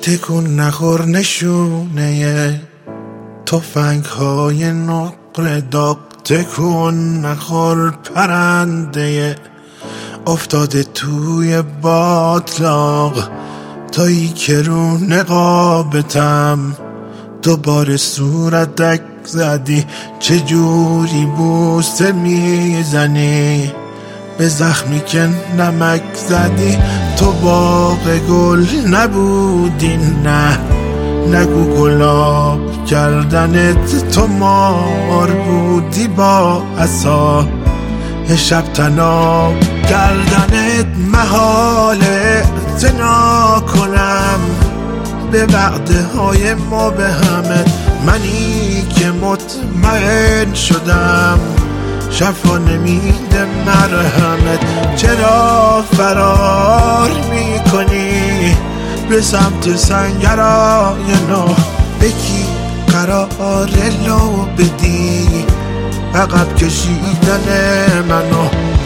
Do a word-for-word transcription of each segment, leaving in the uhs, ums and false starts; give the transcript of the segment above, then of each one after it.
تکون نخور نشونه تفنگ های نقره داغ، تکون نخور پرنده افتاده توی باطلاق، تایی که رو نقابتم دوباره صورتک زدی، چجوری بوسه میزنی به زخمی که نمک زدی. تو باغ گل نبودی، نه نگو گلاب کردنت، تو مار بودی با عصا شب تناب کردنت. محاله اعتنا کنم به وعده های ما به همه، منی که مطمئن شدم شفا نمیده مرهمت. چرا فرار میکنی به سمت سنگرای نو؟ بکی قرار لو بدی عقب کشیدن منو.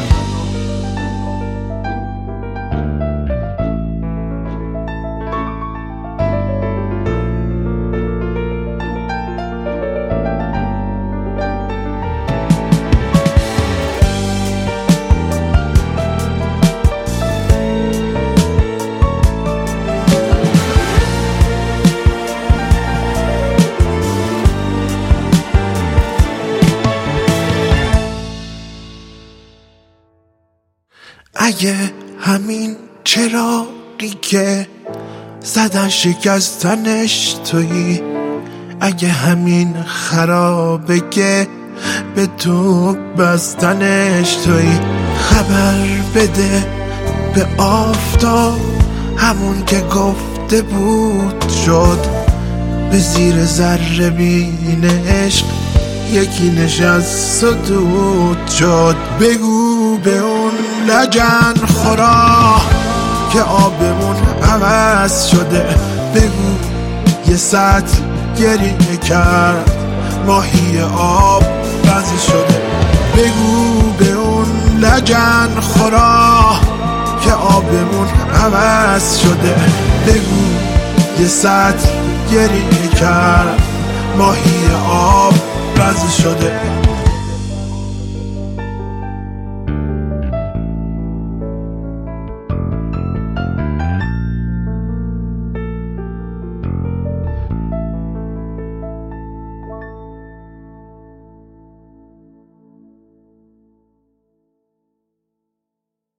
اگه همین چراغی که زدن شکستنش تویی، اگه همین خرابه که به تو بستنش تویی، خبر بده به آفتاب همون که گفته بود شد، به زیر ذره بین عشق یکی نشست و دود شد. بگو به اون لجن خورا که آبمون عوض شده، بگو یه سطل گریه کرد ماهی آب بز شده. بگو به اون لجن خورا که آبمون عوض شده، بگو یه سطل گریه کرد ماهی آب بز شده.